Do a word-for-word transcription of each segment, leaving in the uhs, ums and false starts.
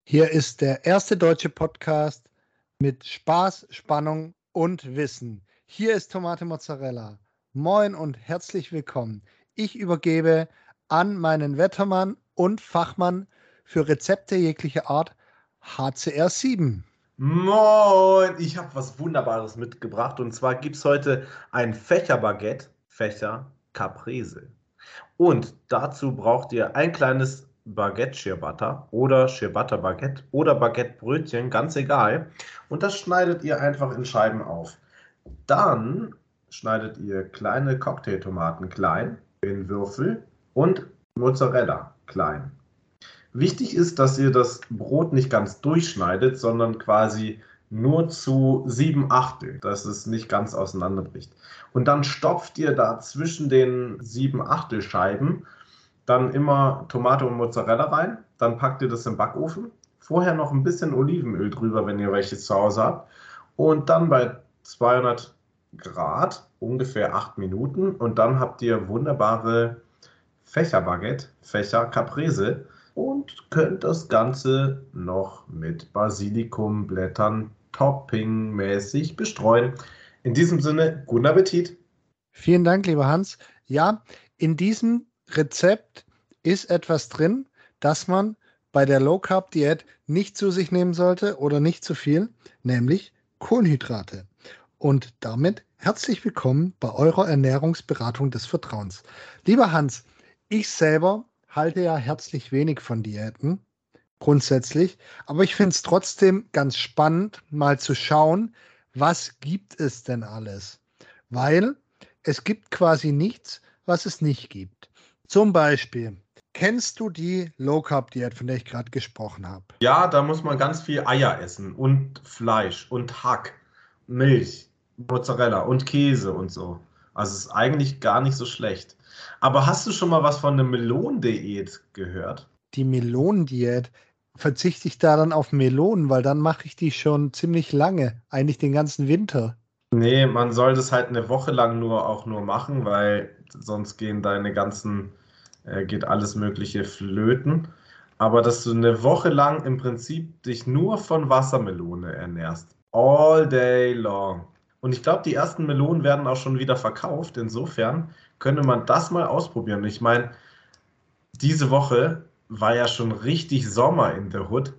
Hier ist der erste deutsche Podcast mit Spaß, Spannung und Wissen. Hier ist Tomate Mozzarella. Moin und herzlich willkommen. Ich übergebe an meinen Wettermann und Fachmann für Rezepte jeglicher Art, H C R sieben. Moin, ich habe was Wunderbares mitgebracht und zwar gibt es heute ein Fächerbaguette, Fächer Caprese. Und dazu braucht ihr ein kleines Baguette Ciabatta oder Ciabatta Baguette oder Baguette Brötchen, ganz egal. Und das schneidet ihr einfach in Scheiben auf. Dann schneidet ihr kleine Cocktailtomaten klein in Würfel und Mozzarella klein. Wichtig ist, dass ihr das Brot nicht ganz durchschneidet, sondern quasi nur zu sieben Achtel, dass es nicht ganz auseinanderbricht. Und dann stopft ihr da zwischen den sieben Achtel Scheiben dann immer Tomate und Mozzarella rein. Dann packt ihr das im Backofen. Vorher noch ein bisschen Olivenöl drüber, wenn ihr welches zu Hause habt. Und dann bei zweihundert Grad ungefähr acht Minuten. Und dann habt ihr wunderbare Fächerbaguette, Fächer Caprese. Und könnt das Ganze noch mit Basilikumblättern toppingmäßig bestreuen. In diesem Sinne, guten Appetit. Vielen Dank, lieber Hans. Ja, in diesem Rezept ist etwas drin, das man bei der Low-Carb-Diät nicht zu sich nehmen sollte oder nicht zu viel, nämlich Kohlenhydrate. Und damit herzlich willkommen bei eurer Ernährungsberatung des Vertrauens. Lieber Hans, ich selber halte ja herzlich wenig von Diäten, grundsätzlich, aber ich finde es trotzdem ganz spannend, mal zu schauen, was gibt es denn alles? Weil es gibt quasi nichts, was es nicht gibt. Zum Beispiel, kennst du die Low-Carb-Diät, von der ich gerade gesprochen habe? Ja, da muss man ganz viel Eier essen und Fleisch und Hack, Milch, Mozzarella und Käse und so. Also es ist eigentlich gar nicht so schlecht. Aber hast du schon mal was von einer Melonendiät gehört? Die Melonendiät, verzichte ich da dann auf Melonen, weil dann mache ich die schon ziemlich lange, eigentlich den ganzen Winter. Nee, man soll das halt eine Woche lang nur auch nur machen, weil sonst gehen deine ganzen, äh, geht alles Mögliche flöten. Aber dass du eine Woche lang im Prinzip dich nur von Wassermelone ernährst. All day long. Und ich glaube, die ersten Melonen werden auch schon wieder verkauft. Insofern könnte man das mal ausprobieren. Ich meine, diese Woche war ja schon richtig Sommer in der Hood.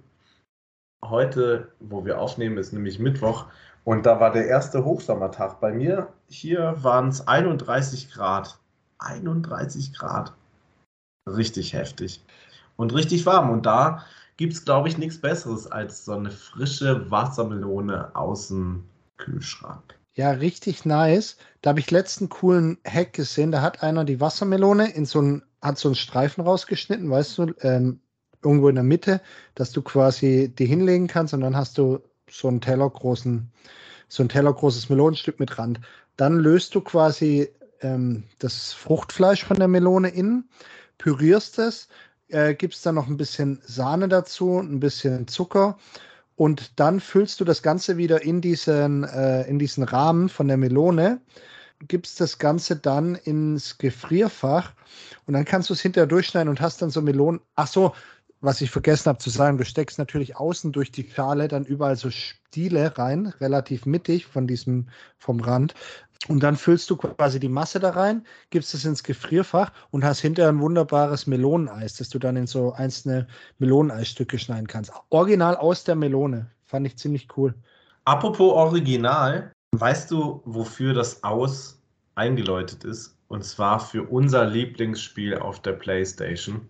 Heute, wo wir aufnehmen, ist nämlich Mittwoch und da war der erste Hochsommertag. Bei mir hier waren es einunddreißig Grad. einunddreißig Grad. Richtig heftig. Und richtig warm. Und da gibt es, glaube ich, nichts Besseres als so eine frische Wassermelone aus dem Kühlschrank. Ja, richtig nice. Da habe ich letzten coolen Hack gesehen. Da hat einer die Wassermelone in so einen, hat so einen Streifen rausgeschnitten, weißt du, ähm, irgendwo in der Mitte, dass du quasi die hinlegen kannst und dann hast du so einen tellergroßen, so ein tellergroßes Melonenstück mit Rand. Dann löst du quasi ähm, das Fruchtfleisch von der Melone innen, pürierst es, äh, gibst dann noch ein bisschen Sahne dazu, ein bisschen Zucker. Und dann füllst du das Ganze wieder in diesen, äh, in diesen Rahmen von der Melone, gibst das Ganze dann ins Gefrierfach und dann kannst du es hinterher durchschneiden und hast dann so Melonen. Ach so, was ich vergessen habe zu sagen, du steckst natürlich außen durch die Schale dann überall so Stiele rein, relativ mittig von diesem, vom Rand. Und dann füllst du quasi die Masse da rein, gibst es ins Gefrierfach und hast hinterher ein wunderbares Meloneneis, das du dann in so einzelne Meloneneisstücke schneiden kannst. Original aus der Melone. Fand ich ziemlich cool. Apropos Original, weißt du, wofür das Aus eingeläutet ist? Und zwar für unser Lieblingsspiel auf der PlayStation.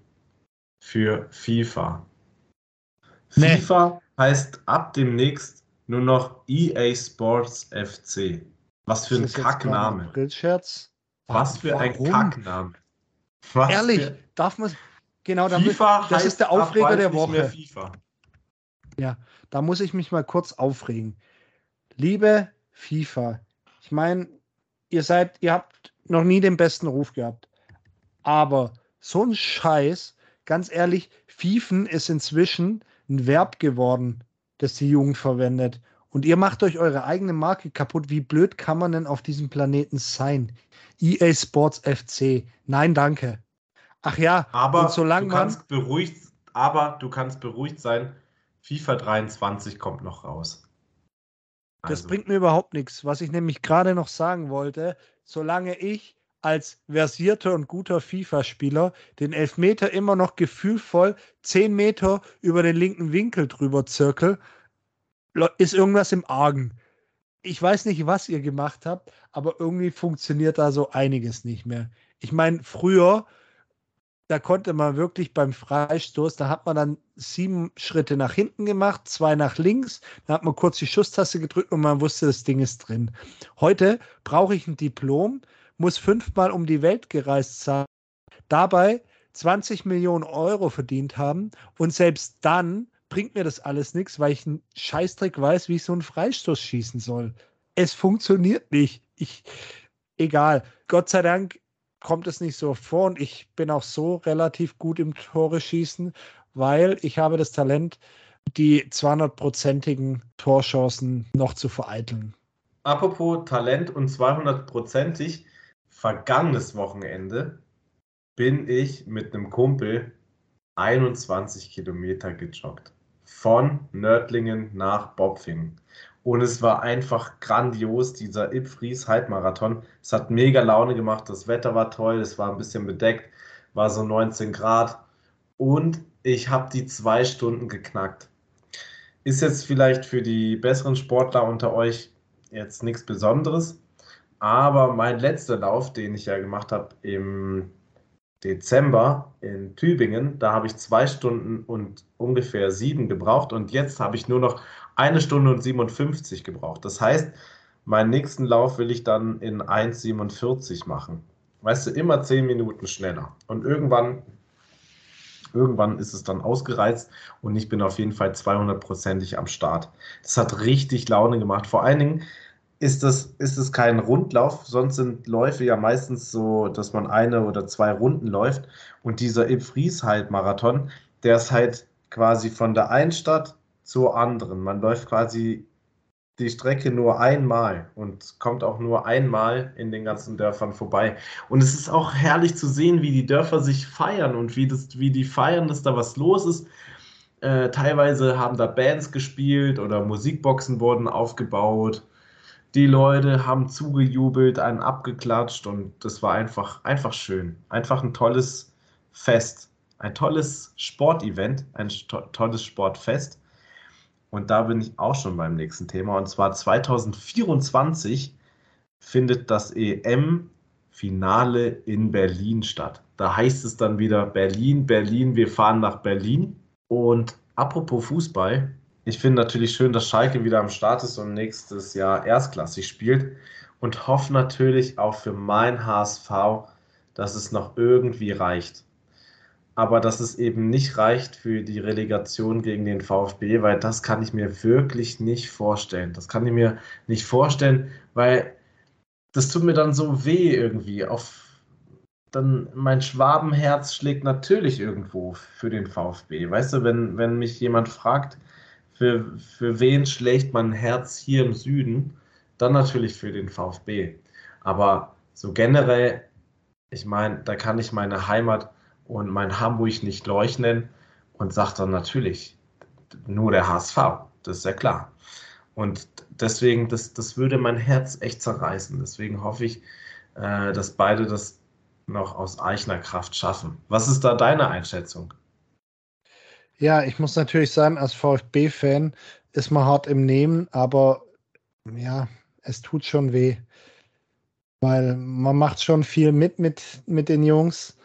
Für FIFA. Nee. FIFA heißt ab demnächst nur noch E A Sports F C. Was für Ist ein das jetzt gerade ein Kackname. Aprilscherz? Wa- Was für ein Warum? Kackname. Was Ehrlich, für. darf man. Genau, da, mü- FIFA das ist der heißt ab Aufreger bald der nicht mehr Woche. FIFA. Ja, da muss ich mich mal kurz aufregen. Liebe FIFA, ich meine, ihr seid, ihr habt noch nie den besten Ruf gehabt. Aber so ein Scheiß, ganz ehrlich, Fiefen ist inzwischen ein Verb geworden, das die Jugend verwendet. Und ihr macht euch eure eigene Marke kaputt. Wie blöd kann man denn auf diesem Planeten sein? E A Sports F C. Nein, danke. Ach ja, und Aber du solange man, kannst beruhigt, aber du kannst beruhigt sein. FIFA dreiundzwanzig kommt noch raus. Das Also, bringt mir überhaupt nichts. Was ich nämlich gerade noch sagen wollte, solange ich als versierter und guter FIFA-Spieler den Elfmeter immer noch gefühlvoll zehn Meter über den linken Winkel drüber zirkel, lo- ist irgendwas im Argen. Ich weiß nicht, was ihr gemacht habt, aber irgendwie funktioniert da so einiges nicht mehr. Ich meine, früher, da konnte man wirklich beim Freistoß, da hat man dann sieben Schritte nach hinten gemacht, zwei nach links, da hat man kurz die Schusstaste gedrückt und man wusste, das Ding ist drin. Heute brauche ich ein Diplom, muss fünfmal um die Welt gereist sein, dabei zwanzig Millionen Euro verdient haben und selbst dann bringt mir das alles nichts, weil ich einen Scheißdreck weiß, wie ich so einen Freistoß schießen soll. Es funktioniert nicht. Ich, egal. Gott sei Dank kommt es nicht so oft vor und ich bin auch so relativ gut im Tore schießen, weil ich habe das Talent, die zweihundertprozentigen Torchancen noch zu vereiteln. apropos Talent und zweihundertprozentig, vergangenes Wochenende bin ich mit einem Kumpel einundzwanzig Kilometer gejoggt. Von Nördlingen nach Bopfingen. Und es war einfach grandios, dieser Ypfries Halbmarathon. Es hat mega Laune gemacht, das Wetter war toll, es war ein bisschen bedeckt, war so neunzehn Grad. Und ich habe die zwei Stunden geknackt. Ist jetzt vielleicht für die besseren Sportler unter euch jetzt nichts Besonderes, aber mein letzter Lauf, den ich ja gemacht habe im Dezember in Tübingen, da habe ich zwei Stunden und ungefähr sieben gebraucht und jetzt habe ich nur noch eine Stunde und siebenundfünfzig gebraucht. Das heißt, meinen nächsten Lauf will ich dann in eins siebenundvierzig machen. Weißt du, immer zehn Minuten schneller. Und irgendwann, irgendwann ist es dann ausgereizt und ich bin auf jeden Fall zweihundertprozentig am Start. Das hat richtig Laune gemacht. Vor allen Dingen, ist das, ist es kein Rundlauf, sonst sind Läufe ja meistens so, dass man eine oder zwei Runden läuft. Und dieser Ypfries halt Marathon, der ist halt quasi von der einen Stadt zur anderen. Man läuft quasi die Strecke nur einmal und kommt auch nur einmal in den ganzen Dörfern vorbei. Und es ist auch herrlich zu sehen, wie die Dörfer sich feiern und wie, das, wie die feiern, dass da was los ist. Äh, teilweise haben da Bands gespielt oder Musikboxen wurden aufgebaut. Die Leute haben zugejubelt, einen abgeklatscht und das war einfach, einfach schön. Einfach ein tolles Fest. Ein tolles Sportevent, ein to tolles Sportfest. Und da bin ich auch schon beim nächsten Thema. Und zwar zwanzig vierundzwanzig findet das E M-Finale in Berlin statt. Da heißt es dann wieder Berlin, Berlin, wir fahren nach Berlin. Und apropos Fußball, ich finde natürlich schön, dass Schalke wieder am Start ist und nächstes Jahr erstklassig spielt und hoffe natürlich auch für mein H S V, dass es noch irgendwie reicht. Aber dass es eben nicht reicht für die Relegation gegen den VfB, weil das kann ich mir wirklich nicht vorstellen. Das kann ich mir nicht vorstellen, weil das tut mir dann so weh irgendwie. Auf, dann mein Schwabenherz schlägt natürlich irgendwo für den VfB. Weißt du, wenn, wenn mich jemand fragt, für, für wen schlägt mein Herz hier im Süden, dann natürlich für den VfB. Aber so generell, ich meine, da kann ich meine Heimat und mein Hamburg nicht leugnen und sage dann natürlich nur der H S V. Das ist ja klar. Und deswegen, das, das würde mein Herz echt zerreißen. Deswegen hoffe ich, äh, dass beide das noch aus eigener Kraft schaffen. Was ist da deine Einschätzung? Ja, ich muss natürlich sagen, als VfB-Fan ist man hart im Nehmen, aber ja, es tut schon weh, weil man macht schon viel mit mit, mit den Jungs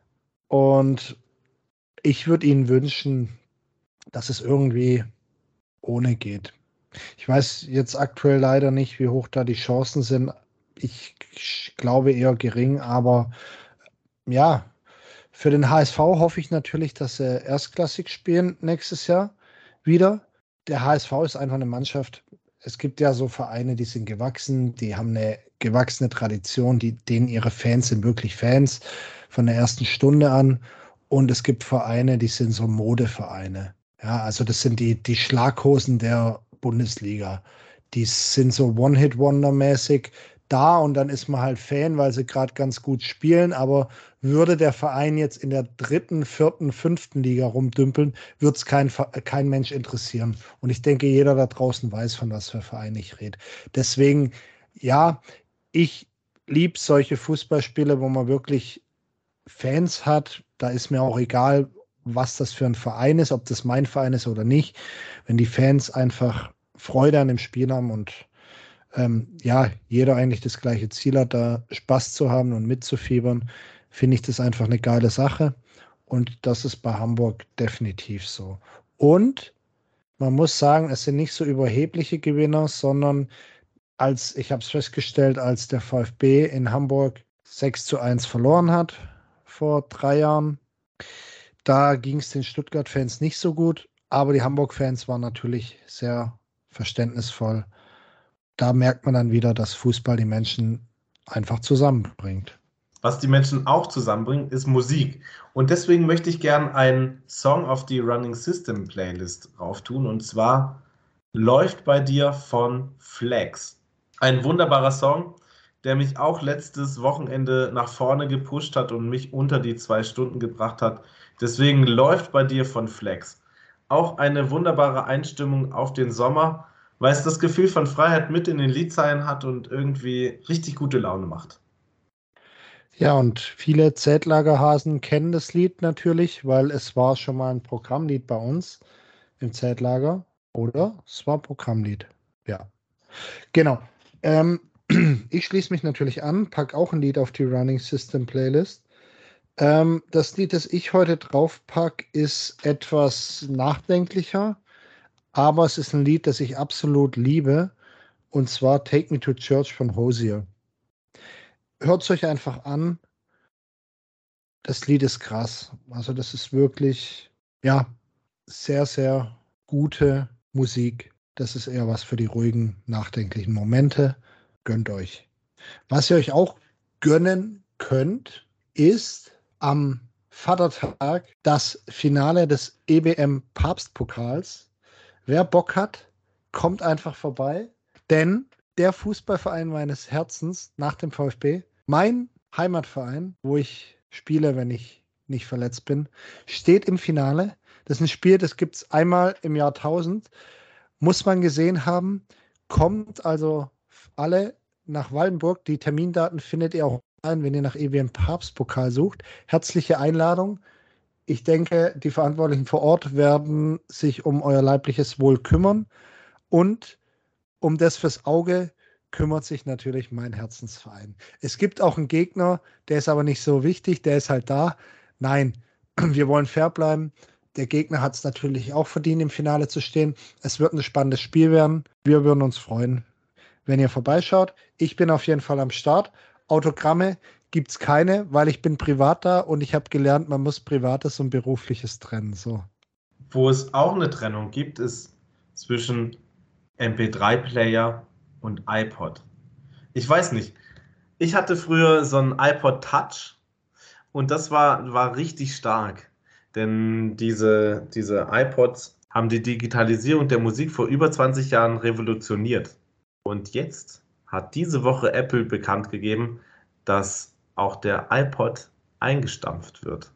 und ich würde ihnen wünschen, dass es irgendwie ohne geht. Ich weiß jetzt aktuell leider nicht, wie hoch da die Chancen sind. Ich glaube eher gering, aber ja, für den H S V hoffe ich natürlich, dass sie erstklassig spielen nächstes Jahr wieder. Der H S V ist einfach eine Mannschaft. Es gibt ja so Vereine, die sind gewachsen, die haben eine gewachsene Tradition, die, denen ihre Fans sind wirklich Fans von der ersten Stunde an. Und es gibt Vereine, die sind so Modevereine. Ja, also das sind die, die Schlaghosen der Bundesliga. Die sind so One-Hit-Wonder-mäßig. da und dann ist man halt Fan, weil sie gerade ganz gut spielen. Aber würde der Verein jetzt in der dritten, vierten, fünften Liga rumdümpeln, würde es kein, Ver- kein Mensch interessieren. Und ich denke, jeder da draußen weiß, von was für Verein ich rede. Deswegen, ja, ich liebe solche Fußballspiele, wo man wirklich Fans hat. Da ist mir auch egal, was das für ein Verein ist, ob das mein Verein ist oder nicht. Wenn die Fans einfach Freude an dem Spiel haben und ähm, ja, jeder eigentlich das gleiche Ziel hat, da Spaß zu haben und mitzufiebern, finde ich das einfach eine geile Sache. Und das ist bei Hamburg definitiv so. Und man muss sagen, es sind nicht so überhebliche Gewinner, sondern als, ich habe es festgestellt, als der VfB in Hamburg sechs zu eins verloren hat vor drei Jahren, da ging es den Stuttgart-Fans nicht so gut, aber die Hamburg-Fans waren natürlich sehr verständnisvoll. Da merkt man dann wieder, dass Fußball die Menschen einfach zusammenbringt. Was die Menschen auch zusammenbringt, ist Musik. Und deswegen möchte ich gern einen Song auf die Running System Playlist rauftun. Und zwar Läuft bei dir von Flex. Ein wunderbarer Song, der mich auch letztes Wochenende nach vorne gepusht hat und mich unter die zwei Stunden gebracht hat. Deswegen Läuft bei dir von Flex. Auch eine wunderbare Einstimmung auf den Sommer, weil es das Gefühl von Freiheit mit in den Liedzeilen hat und irgendwie richtig gute Laune macht. Ja, und viele Zeltlagerhasen kennen das Lied natürlich, weil es war schon mal ein Programmlied bei uns im Zeltlager, oder? Es war ein Programmlied. Ja, genau. Ähm, ich schließe mich natürlich an, packe auch ein Lied auf die Running System Playlist. Ähm, das Lied, das ich heute draufpack, ist etwas nachdenklicher, aber es ist ein Lied, das ich absolut liebe, und zwar Take Me to Church von Hozier. Hört es euch einfach an. Das Lied ist krass. Also das ist wirklich, ja, sehr, sehr gute Musik. Das ist eher was für die ruhigen, nachdenklichen Momente. Gönnt euch. Was ihr euch auch gönnen könnt, ist am Vatertag das Finale des E B M Papstpokals. Wer Bock hat, kommt einfach vorbei, denn der Fußballverein meines Herzens nach dem VfB, mein Heimatverein, wo ich spiele, wenn ich nicht verletzt bin, steht im Finale. Das ist ein Spiel, das gibt es einmal im Jahrtausend, muss man gesehen haben. Kommt also alle nach Waldenburg. Die Termindaten findet ihr auch ein, wenn ihr nach E W M Papstpokal sucht. Herzliche Einladung. Ich denke, die Verantwortlichen vor Ort werden sich um euer leibliches Wohl kümmern, und um das fürs Auge kümmert sich natürlich mein Herzensverein. Es gibt auch einen Gegner, der ist aber nicht so wichtig, der ist halt da. Nein, wir wollen fair bleiben. Der Gegner hat es natürlich auch verdient, im Finale zu stehen. Es wird ein spannendes Spiel werden. Wir würden uns freuen, wenn ihr vorbeischaut. Ich bin auf jeden Fall am Start. Autogramme gibt es keine, weil ich bin privat da und ich habe gelernt, man muss Privates und Berufliches trennen. So. Wo es auch eine Trennung gibt, ist zwischen M P drei Player und iPod. Ich weiß nicht. Ich hatte früher so einen iPod Touch und das war, war richtig stark. Denn diese, diese iPods haben die Digitalisierung der Musik vor über zwanzig Jahren revolutioniert. Und jetzt hat diese Woche Apple bekannt gegeben, dass auch der iPod eingestampft wird.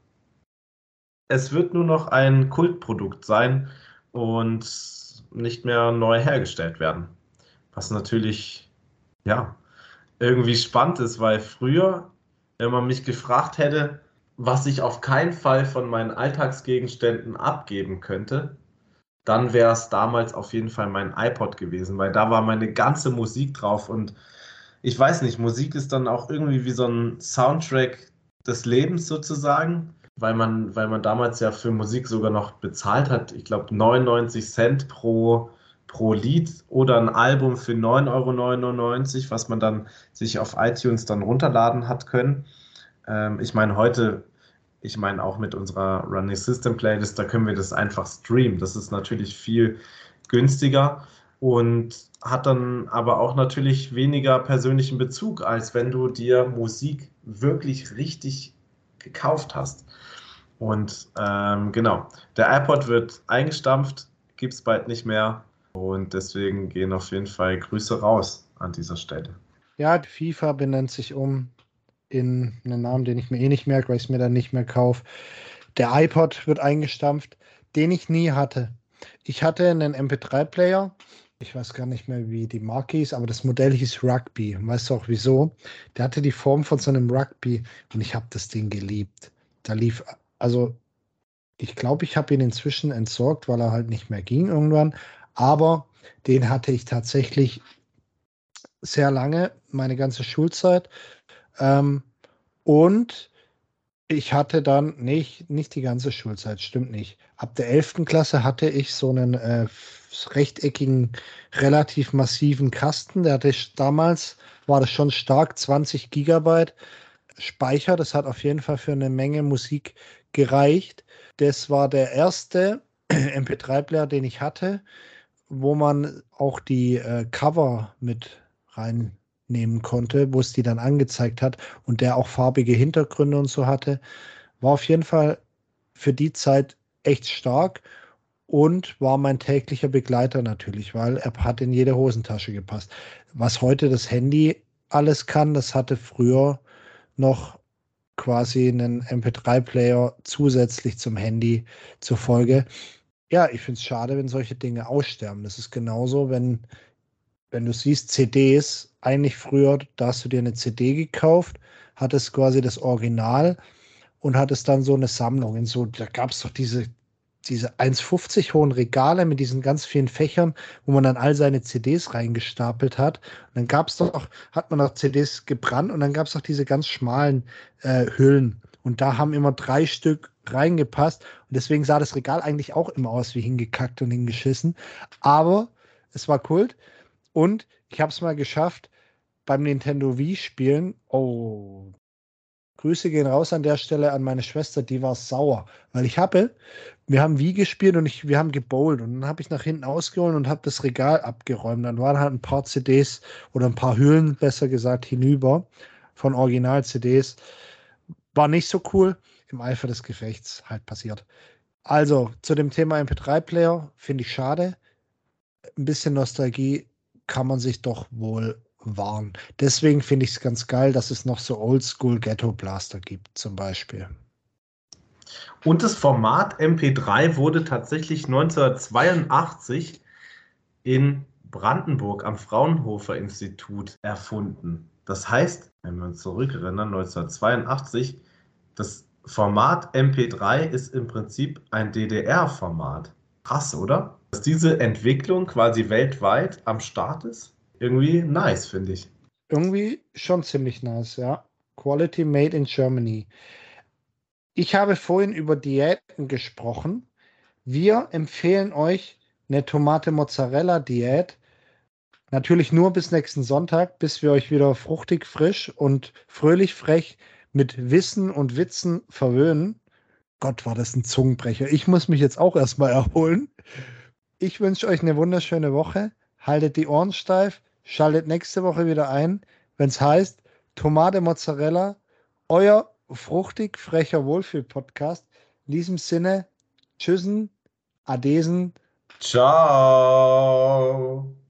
Es wird nur noch ein Kultprodukt sein und nicht mehr neu hergestellt werden. Was natürlich, ja, irgendwie spannend ist, weil früher, wenn man mich gefragt hätte, was ich auf keinen Fall von meinen Alltagsgegenständen abgeben könnte, dann wäre es damals auf jeden Fall mein iPod gewesen, weil da war meine ganze Musik drauf und ich weiß nicht, Musik ist dann auch irgendwie wie so ein Soundtrack des Lebens sozusagen, weil man, weil man damals ja für Musik sogar noch bezahlt hat. Ich glaube neunundneunzig Cent pro, pro Lied oder ein Album für neun Euro neunundneunzig, was man dann sich auf iTunes dann runterladen hat können. Ähm, ich meine, heute, ich meine auch mit unserer Running System Playlist, da können wir das einfach streamen. Das ist natürlich viel günstiger und hat dann aber auch natürlich weniger persönlichen Bezug, als wenn du dir Musik wirklich richtig gekauft hast. Und ähm, genau, der iPod wird eingestampft, gibt es bald nicht mehr und deswegen gehen auf jeden Fall Grüße raus an dieser Stelle. Ja, FIFA benennt sich um in einen Namen, den ich mir eh nicht merke, weil ich es mir dann nicht mehr kaufe. Der iPod wird eingestampft, den ich nie hatte. Ich hatte einen M P drei Player. Ich weiß gar nicht mehr, wie die Marke hieß, aber das Modell hieß Rugby. Und weißt du auch wieso? Der hatte die Form von so einem Rugby und ich habe das Ding geliebt. Da lief, also ich glaube, ich habe ihn inzwischen entsorgt, weil er halt nicht mehr ging irgendwann. Aber den hatte ich tatsächlich sehr lange, meine ganze Schulzeit. Ähm, und ich hatte dann, nicht, nicht die ganze Schulzeit, stimmt nicht. Ab der elften Klasse hatte ich so einen äh, rechteckigen, relativ massiven Kasten. Der hatte ich, damals, war das schon stark, zwanzig Gigabyte Speicher. Das hat auf jeden Fall für eine Menge Musik gereicht. Das war der erste M P drei Player, den ich hatte, wo man auch die äh, Cover mit reinnehmen konnte, wo es die dann angezeigt hat und der auch farbige Hintergründe und so hatte. War auf jeden Fall für die Zeit echt stark und war mein täglicher Begleiter natürlich, weil er hat in jede Hosentasche gepasst. Was heute das Handy alles kann, das hatte früher noch quasi einen M P drei Player zusätzlich zum Handy zur Folge. Ja, ich finde es schade, wenn solche Dinge aussterben. Das ist genauso, wenn, wenn du siehst, C Ds, eigentlich früher, da hast du dir eine C D gekauft, hattest quasi das Original und hattest dann so eine Sammlung. In so, da gab es doch diese, diese eins fünfzig hohen Regale mit diesen ganz vielen Fächern, wo man dann all seine C Ds reingestapelt hat. Und dann gab es doch, hat man noch C Ds gebrannt und dann gab es doch diese ganz schmalen äh, Hüllen. Und da haben immer drei Stück reingepasst. Und deswegen sah das Regal eigentlich auch immer aus wie hingekackt und hingeschissen. Aber es war Kult. Und ich habe es mal geschafft, beim Nintendo Wii spielen. Oh, Grüße gehen raus an der Stelle an meine Schwester, die war sauer, weil ich habe, wir haben Wii gespielt und ich, wir haben gebowlt und dann habe ich nach hinten ausgeholt und habe das Regal abgeräumt. Dann waren halt ein paar C Ds oder ein paar Hüllen, besser gesagt, hinüber von Original-C Ds. War nicht so cool, im Eifer des Gefechts halt passiert. Also zu dem Thema M P drei Player finde ich schade. Ein bisschen Nostalgie kann man sich doch wohl wahren. Deswegen finde ich es ganz geil, dass es noch so Oldschool Ghetto Blaster gibt, zum Beispiel. Und das Format M P drei wurde tatsächlich neunzehnhundertzweiundachtzig in Brandenburg am Fraunhofer Institut erfunden. Das heißt, wenn wir uns zurückerinnern, neunzehnhundertzweiundachtzig, das Format M P drei ist im Prinzip ein D D R-Format. Krass, oder? Dass diese Entwicklung quasi weltweit am Start ist. Irgendwie nice, finde ich. Irgendwie schon ziemlich nice, ja. Quality made in Germany. Ich habe vorhin über Diäten gesprochen. Wir empfehlen euch eine Tomate-Mozzarella-Diät. Natürlich nur bis nächsten Sonntag, bis wir euch wieder fruchtig, frisch und fröhlich frech mit Wissen und Witzen verwöhnen. Gott, war das ein Zungenbrecher. Ich muss mich jetzt auch erstmal erholen. Ich wünsche euch eine wunderschöne Woche. Haltet die Ohren steif. Schaltet nächste Woche wieder ein, wenn es heißt Tomate Mozzarella, euer fruchtig frecher Wohlfühl-Podcast. In diesem Sinne, tschüssen, adesen. Ciao.